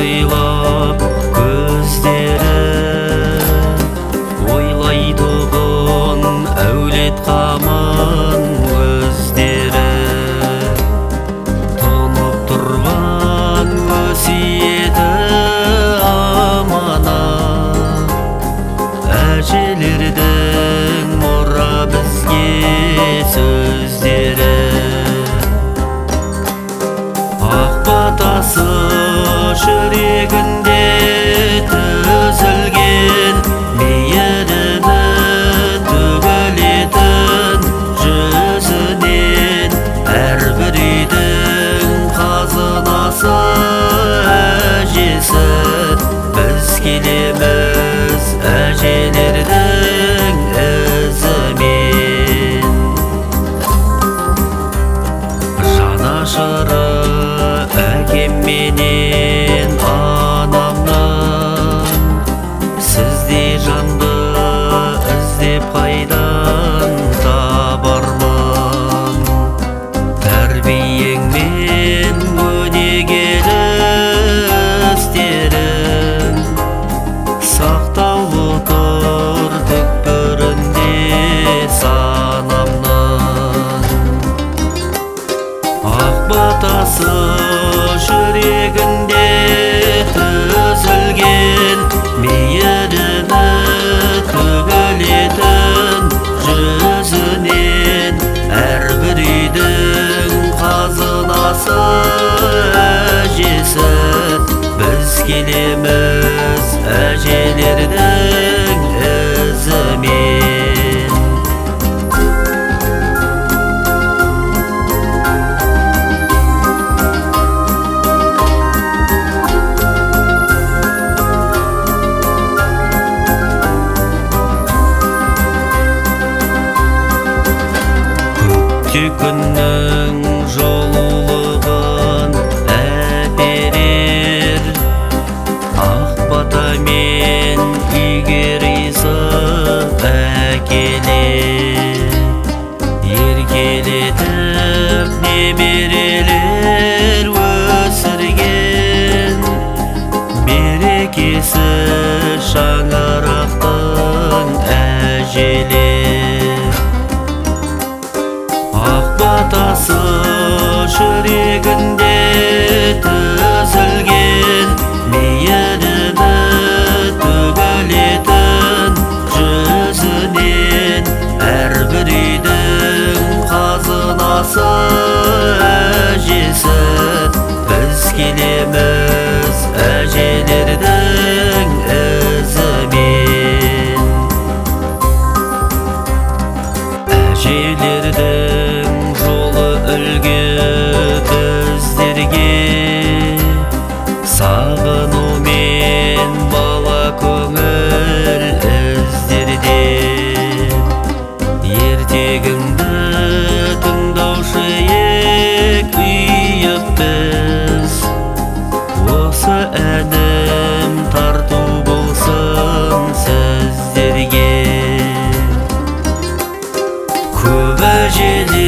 сыйлап көздері, ойлайтұғын әулет қамын өздері. Тұнып тұрған өсиеті аманат, әжелердің мұра бізге сөздері. Ақ батасы жүрегінде түзілген, мейірімі төгілетін жүзінен. Әрбір үйдің қазынасы әжесі, біз келеміз әжелердің ізімен. Жанашыры әкем менен анамның, сіздей жанды іздеп қайдан табармын. Тәрбиеңмен өнегелі істерің сақтаулы тұр түкпірінде санамның. Ақ батасы жүрегінде түзілген, мейірімі төгілетін жүзінен. Әрбір үйдің қазынасы әжесі, біз келеміз әжелердің ізімен. Күннің жолулығын әперер, ақ батамен үйге ризық әкелер. Еркелетіп немерелер өсірген, берекесі шаңырақтың әжелер. Ақ батасы жүрегінде түзілген, мейірімі төгілетін жүзінен. Әрбір үйдің қазынасы әжесі, біз келеміз әжелердің ізімен. Әжелердің жолы үлгі біздерге, сағынумен бала көңіл іздерде. Ертегіңді тыңдаушы ек үйіп біз, осы әнім тарту болсын сіздерге. Көп әжелер